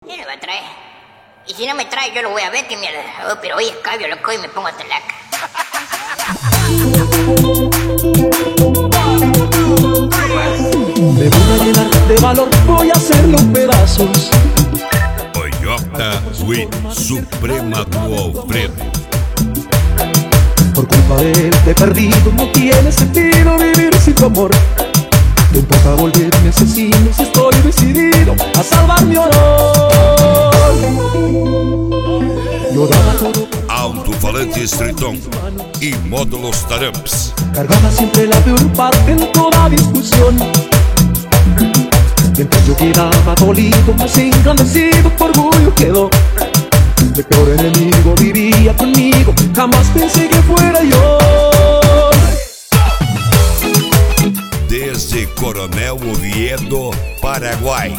¿Quién me va a traer? Y si no me trae, yo lo voy a ver, que mierda. Oh, pero hoy escabio, loco, y me pongo hasta laca. Me voy a llenar de valor, voy a hacerlo pedazos. Toyota with Suprema do Alfredo. Por culpa de él te he perdido, no tiene sentido vivir sin tu amor. No importa volverme asesino si estoy decidido a salvar mi honor. Lloraba todo. Alto-falante Estritão y módulos Taramps. Cargaba siempre la peor parte en toda discusión. Mientras yo quedaba dolido, más engrandecido, por orgullo quedó. El peor enemigo vivía conmigo, jamás pensé que fuera yo. Desde Coronel Oviedo, Paraguay.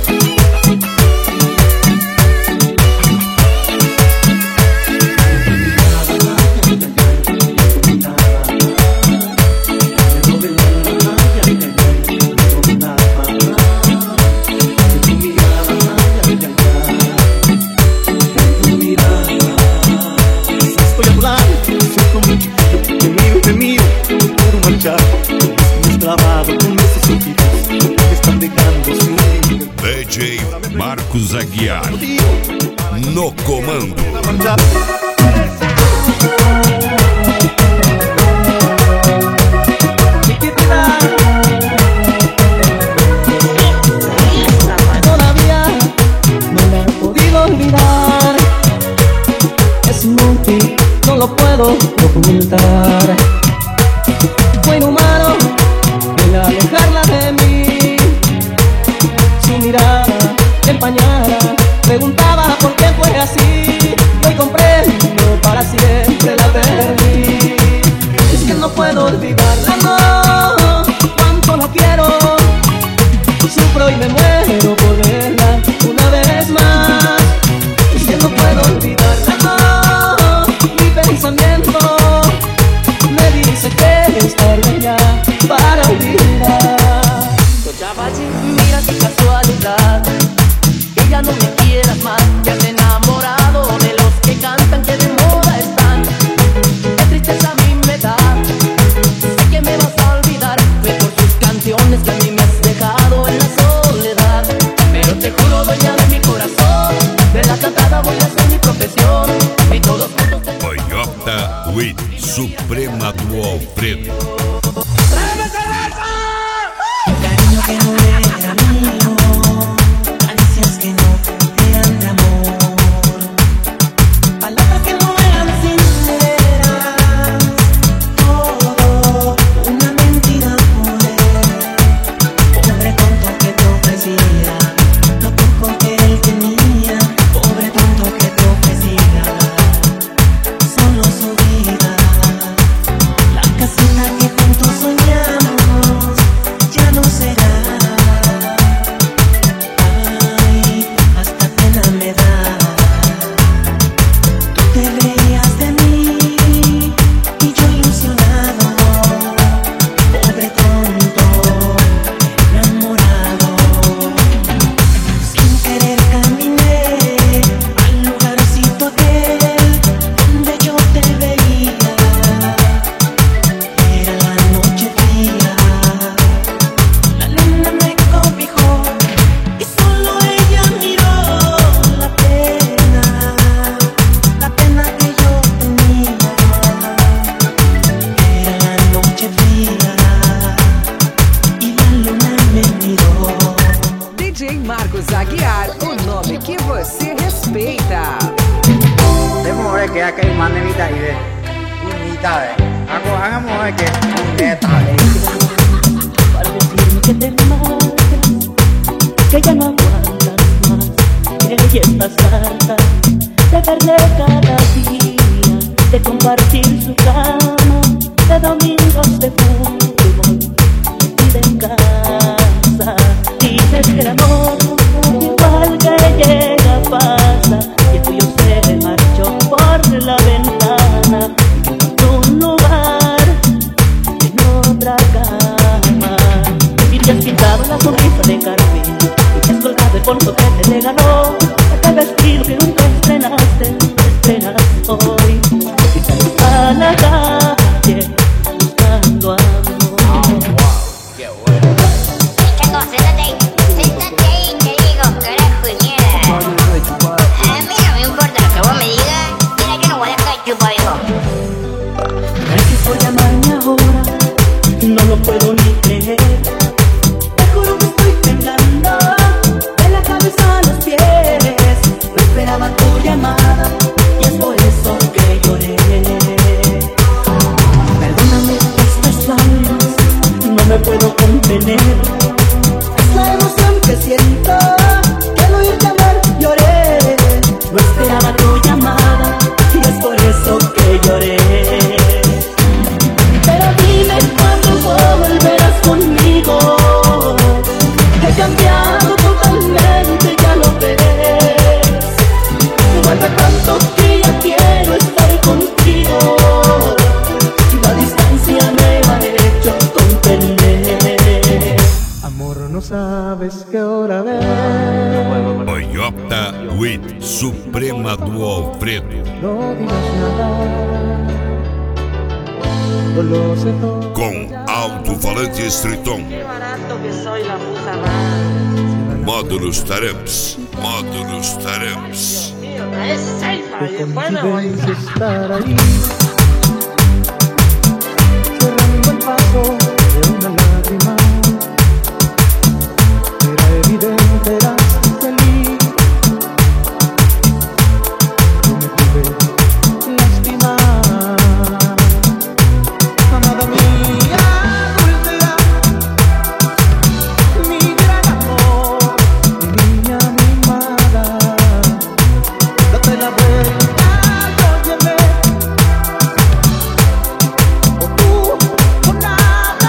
DJ Marcos Aguiar no comando. Todavía no la he podido olvidar. Es inútil, no lo puedo ocultar. Fue inhumano el alejarla de mí. Su mirada empañada preguntaba por qué fue así. Y hoy comprendo, para siempre la perdí. Es que no puedo olvidarla, no. Cuánto la quiero. Sufro y me muero por verla una vez más. Es que no puedo olvidarla, no. Mi pensamiento me dice que es tarde ya para olvidar. Mira qué casualidad, ella no me quiere más, ya te he enamorado de los que cantan que de moda están. Qué tristeza a mí me da, sé que me vas a olvidar, fue por sus canciones que a mí me has dejado en la soledad. Pero te juro, dueña de mi corazón, de la cantada voy a hacer mi profesión. Y todos juntos Toyota with Suprema do Alfredo. Cariño que no era mío, caricias que no eran de amor, palabras que no eran sinceras, todo una mentira por él. Pobre tonto que te ofrecía lo poco que él tenía, pobre tonto que te ofrecía solo su vida. La casita que juntos soñamos ya no será. Ay, hasta pena me da. Tú te reías de mí y yo ilusionado. Pobre tonto, enamorado. Sin querer caminé al lugarcito aquel donde yo te veía. Era la noche fría. La luna me cobijó y solo ella miró la pena que yo tenía. Era la noche fría y la luna me miró. DJ Marcos Aguiar, o nome que você respeita. Debemos ver que acá hay más nenita y de unidades. Hagamos ver que Para decirme que te marchas, que ya no aguantas más, que ella estás harta de verle cada día, de compartir su cama, de domingos de fútbol y de casa. Dices que el amor igual que llega pasa, y el tuyo se marchó por la ventana, quedó un lugar en otra cama. Y te has pintado la sonrisa de carmín y te has colgado el polvo que te regaló. with Suprema do Alfredo. No digas nada, yo lo sé todo. Com alto-falantes Triton. Qué barato que soy la puta madre. Módulos Taramps. Módulos Taramps. Mío, es safe y Qué después me voy. coincidencia estar ahí, cerrando el paso de una lágrima. Era evidente, eras feliz. No me pude lastimar. Amada mía, dulcera, mi gran amor, mi niña mimada. Date la vuelta, óyeme, o tú o nada.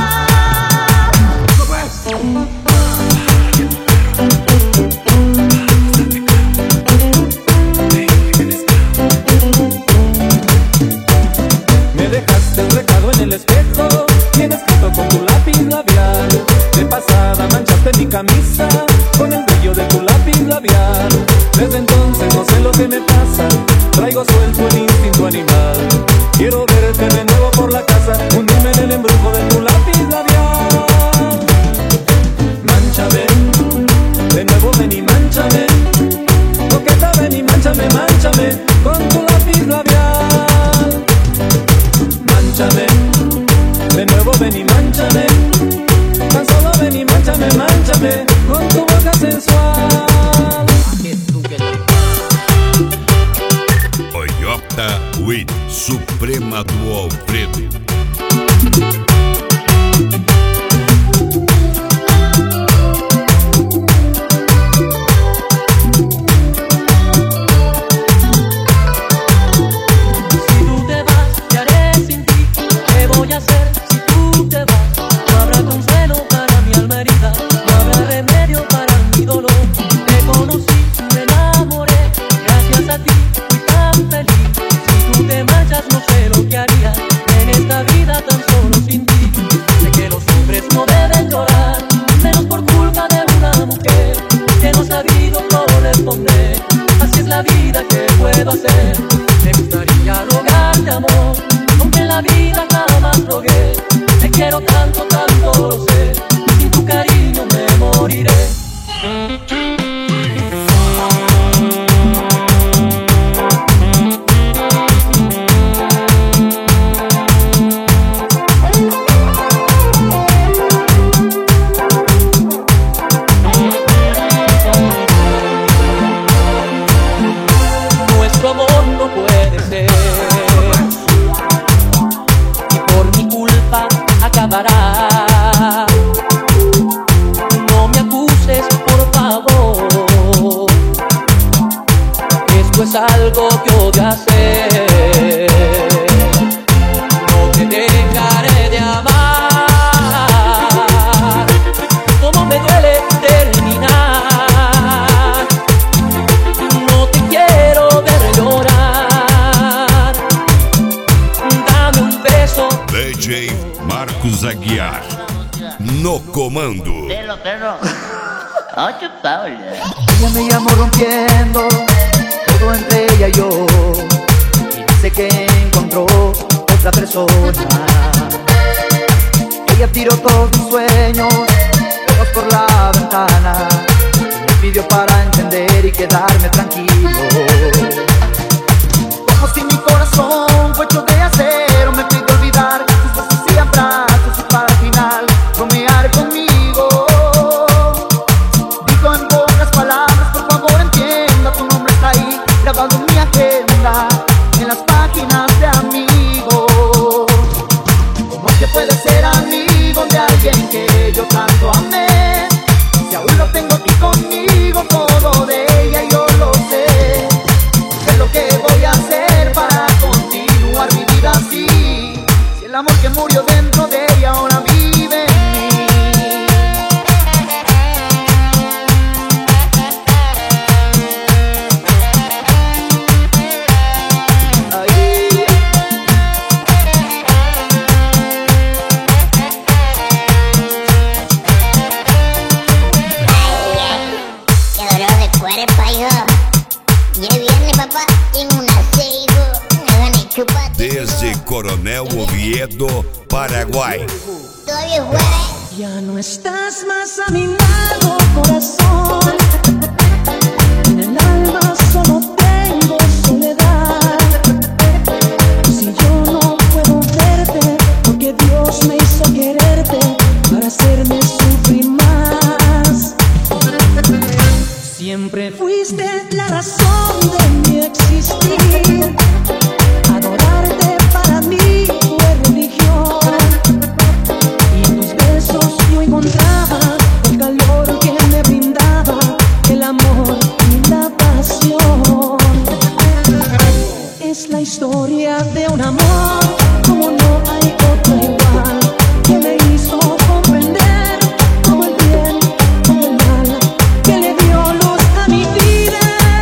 Me dejaste un recado en el espejo, bien escrito con tu lápiz labial. De pasada manchaste mi camisa con el brillo de tu lápiz labial. Desde entonces no sé lo que me pasa, traigo suelto el instinto animal. Quiero verte de nuevo por la casa, hundirme en el embrujo de tu lápiz labial. Mánchame, de nuevo ven y mánchame. Coqueta, ven y mánchame, mánchame con tu lápiz labial. Mánchame, de nuevo ven y mánchame. Tan solo ven y mánchame, mánchame con tu boca sensual. Toyota with Suprema do Alfredo. Si tú te vas, ¿qué haré sin ti? ¿Qué voy a hacer si tú te vas? No habrá consuelo para mi alma herida, no habrá remedio para mi dolor. Te conocí, me enamoré, gracias a ti fui tan feliz. Si tú te marchas no sé lo que haría en esta vida tan solo sin ti. Sé que los hombres no deben llorar, menos por culpa de una mujer que no ha sabido corresponder. Así es la vida, ¿qué puedo hacer? Me gustaría rogarte amor, aunque en la vida jamás rogué. Te quiero tanto, tanto lo sé, sin tu cariño me moriré. Nuestro amor no puede ser, y por mi culpa acabará. No me acuses, por favor, esto es algo que odio hacer. No te dejaré de amar, como me duele terminar. No te quiero ver llorar, dame un beso. DJ Marcos Aguiar. No comando. Perro. 8 Paula. Ella me llamó rompiendo todo entre ella y yo, y dice que encontró otra persona. Ella tiró todos sus sueños lejos por la ventana, y me pidió para entender y quedarme tranquilo. Como si mi corazón fue hecho de acero, me pidió olvidar sus besos y abrazos y para al final bromear conmigo. Dijo en pocas palabras, por favor entienda, tu nombre está ahí grabado en mi agenda, en las páginas de amigos. ¿Cómo es que puedes ser amigo de alguien que yo tanto amé? Si aún lo tengo aquí conmigo, todo de ella yo lo sé. Sé lo que voy a hacer para continuar mi vida así. Si el amor que murió dentro de ella ahora vive en mí. Ay. Qué dolor de cuerpo, hijo. Ya es viernes, papá, en una ceibo, me gané chupate. Desde Coronel Oviedo, Paraguay. Todavía juega, Ya no estás más a mi lado, corazón. En el alma solo tengo soledad. Si yo no puedo verte, porque Dios me hizo quererte para hacerme sufrir más. Siempre fuiste la razón de mi existir. Adorarte para mí fue religión. Y en tus besos yo encontraba el calor que me brindaba el amor y la pasión. Es la historia de un amor como no hay otro igual, que me hizo comprender todo el bien y el mal, que le dio luz a mi vida,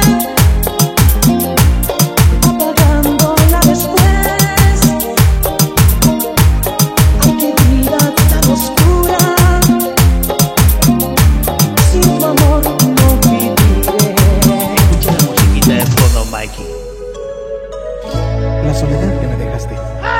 apagándola después. Ay, qué vida tan oscura, sin tu amor no viviré. Escucha la musiquita de fondo, Mikey. La soledad que me dejaste.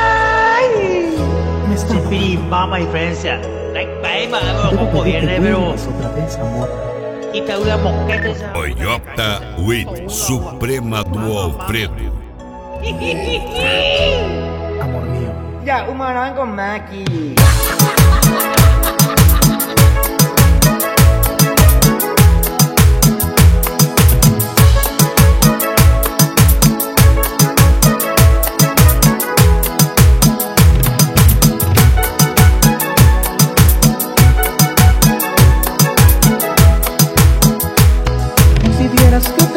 Me está Sí, mamá diferencia. Como viene, pero. otra vez, amor. Y te ayuda mosquete. Toyota with Suprema do Alfredo. Amor mío. Ya, humarán con Maki. Si vieras que